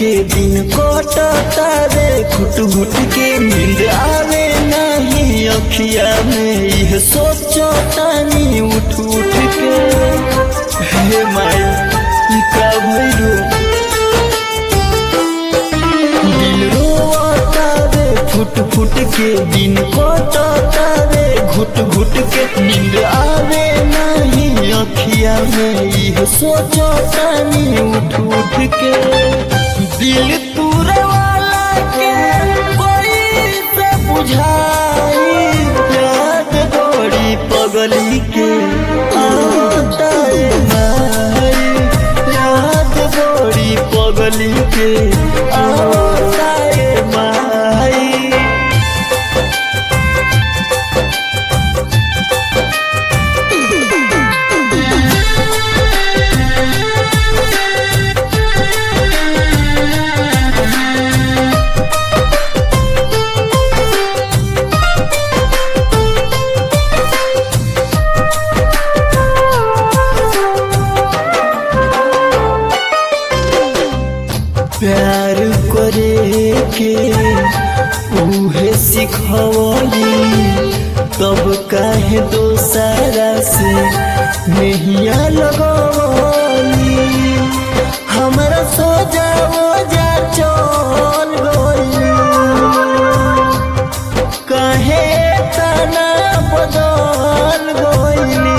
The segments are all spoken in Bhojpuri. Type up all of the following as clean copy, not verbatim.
के दिन कटता रे घुट घुट के नींद आवे नहीं अखिया में यह सोचतानी उठ उठ के हे माया का भइलो दिल रोता रे फुट फुट के दिन कटता रे घुट घुट के नींद आवे नहीं अखिया में यह सोचतानी उठ उठ के दिल तूरे वाला के कोई से बुझाई याद बड़ी पगली के आता है माई याद बड़ी पगली के आता है माई प्यार करे के उहे सिखवली तब काहे दोसरा से नहिया लगवली हमरा सोजा जा चल गई काहे तना बदल गईली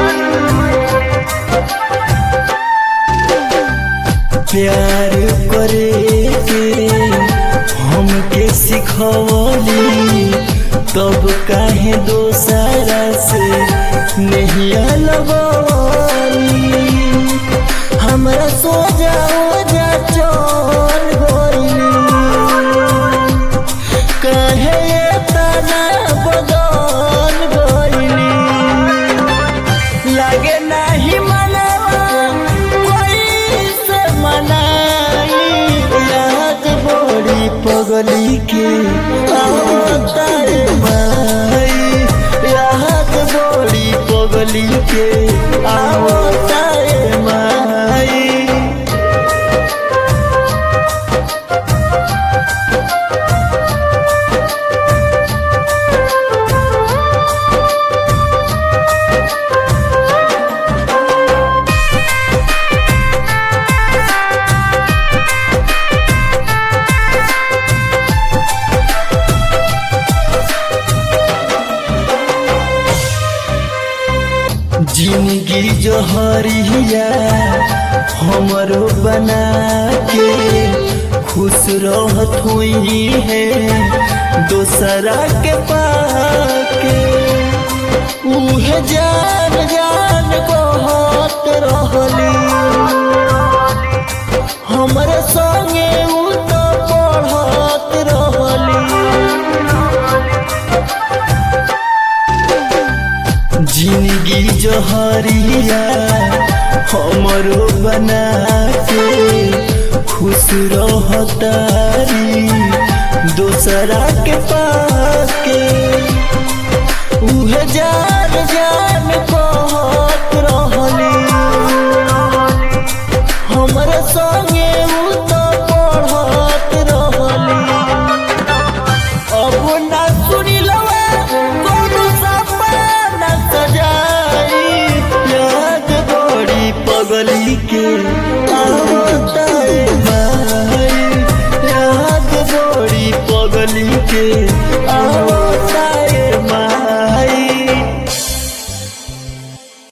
प्यार करे के हमके सिखवली तब काहे दोसरा से नहिया लगवली हमरा सोजा जा चल गईली काहे तना बदल गईली लागे नाही मनवा पगली के आता है माई याद बड़ी पगली के आता है माई जिंदगी जहरिया हमरो बना के खुश रहत हुई है दोसरा के पाके उहे जान जान कहत रहली हमरे संगे उ तो पढ़त रहली जिंदगी जहरिया हमरो बना के खुश रहतारी दोसरा के पास के उहे जान जान कहत रहली हमरे संगे उ तो पढ़त रहली अब ना सुनी लवा कोनो सपना सजाई याद बड़ी पगली के